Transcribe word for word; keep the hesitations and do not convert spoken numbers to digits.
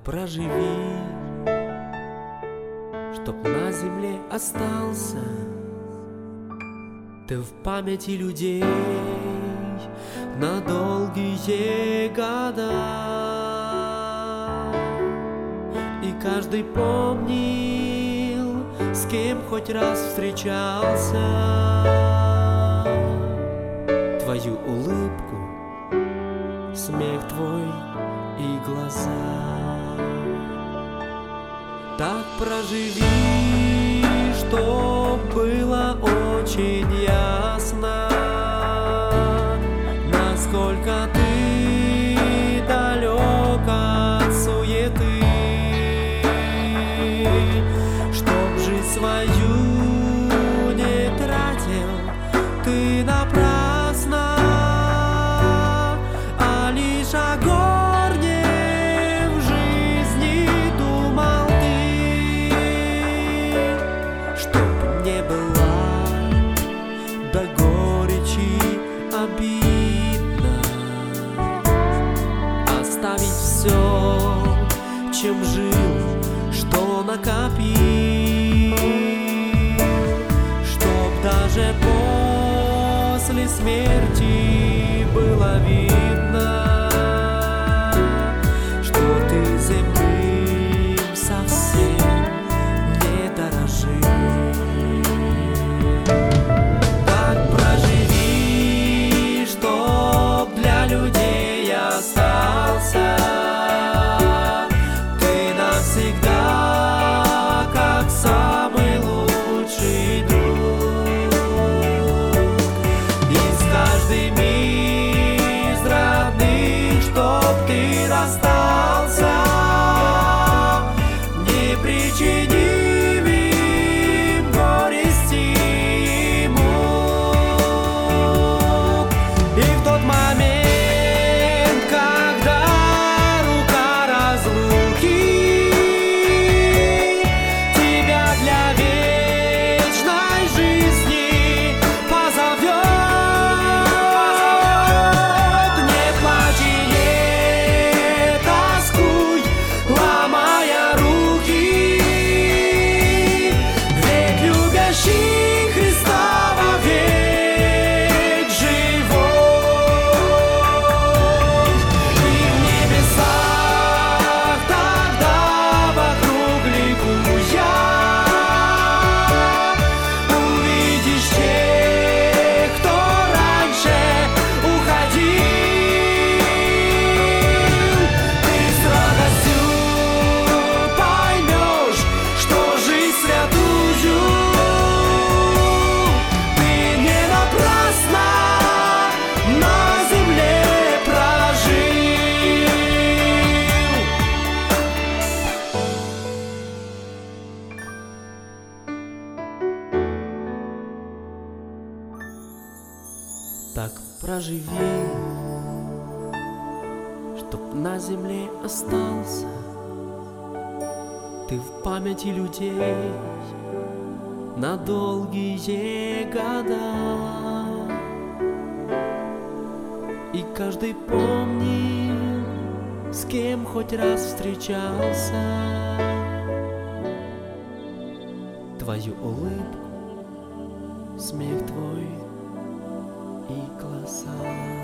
проживи, чтоб на земле остался ты в памяти людей на долгие года. И каждый помнил, с кем хоть раз встречался, твою улыбку, смех твой и глаза. Так проживи, чтоб было очень ясно, насколько ты далек от суеты, чтоб жизнь свою не тратил ты напрасно, а лишь о горнем в жизни думал ты, чтоб не была до горечи обидно, оставить все, чем жил, что накопил, чтоб даже после смерти было видно, что ты земным совсем не дорожишь. Так проживи, чтоб для людей остался ты навсегда, как самый лучший друг. И с каждым из родных, чтоб ты расстался, не причинив им горести и мук. И в тот момент, когда рука разлуки тебя для вечной жизни позовет, не плачь и не тоскуй, ломая руки, ведь любящий Христа вовек живой. И в небесах тогда вокруг ликуя увидишь тех, кто раньше уходил. Ты с радостью поймешь, что жизнь святую ты не напрасно на земле прожил. Так проживи, чтоб на земле остался ты в памяти людей на долгие года. И каждый помнит, с кем хоть раз встречался, твою улыбку, смех твой и глаза.